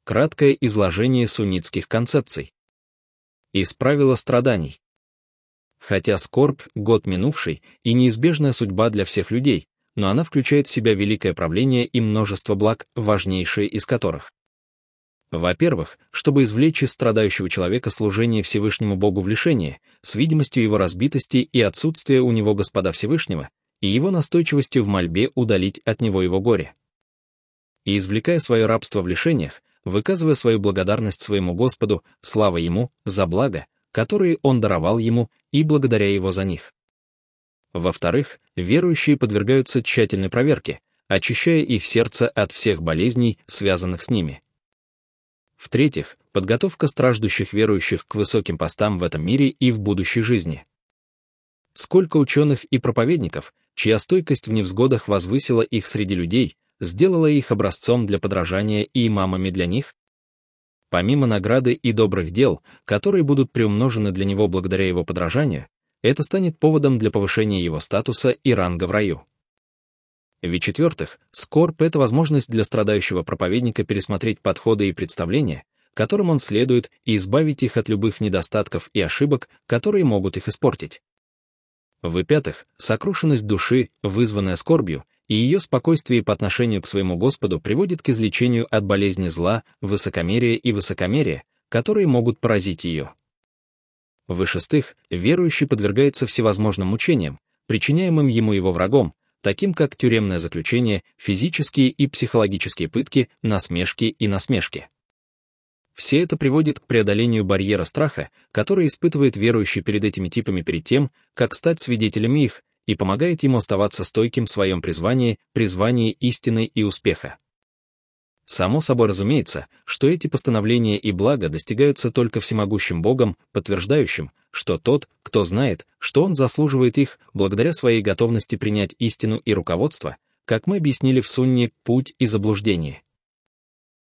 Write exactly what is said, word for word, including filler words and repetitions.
Краткое изложение суннитских концепций. Из правила страданий. Хотя скорбь — год минувший и неизбежная судьба для всех людей, но она включает в себя великое правление и множество благ, важнейшие из которых. Во-первых, чтобы извлечь из страдающего человека служение Всевышнему Богу в лишении, с видимостью его разбитости и отсутствия у него Господа Всевышнего, и его настойчивостью в мольбе удалить от него его горе. И извлекая свое рабство в лишениях, выказывая свою благодарность своему Господу, слава Ему за благо, которые Он даровал ему, и благодаря Его за них. Во-вторых, верующие подвергаются тщательной проверке, очищая их сердце от всех болезней, связанных с ними. В-третьих, подготовка страждущих верующих к высоким постам в этом мире и в будущей жизни. Сколько ученых и проповедников, чья стойкость в невзгодах возвысила их среди людей, сделала их образцом для подражания и имамами для них? Помимо награды и добрых дел, которые будут приумножены для него благодаря его подражанию, это станет поводом для повышения его статуса и ранга в раю. В-четвертых, скорбь — это возможность для страдающего проповедника пересмотреть подходы и представления, которым он следует, и избавить их от любых недостатков и ошибок, которые могут их испортить. В-пятых, сокрушенность души, вызванная скорбью, и ее спокойствие по отношению к своему Господу приводит к излечению от болезни зла, высокомерия и высокомерия, которые могут поразить ее. В-шестых, верующий подвергается всевозможным мучениям, причиняемым ему его врагом, таким как тюремное заключение, физические и психологические пытки, насмешки и насмешки. Все это приводит к преодолению барьера страха, который испытывает верующий перед этими типами перед тем, как стать свидетелем их, и помогает ему оставаться стойким в своем призвании, призвании истины и успеха. Само собой разумеется, что эти постановления и блага достигаются только всемогущим Богом, подтверждающим, что тот, кто знает, что он заслуживает их, благодаря своей готовности принять истину и руководство, как мы объяснили в сунне «Путь и заблуждение».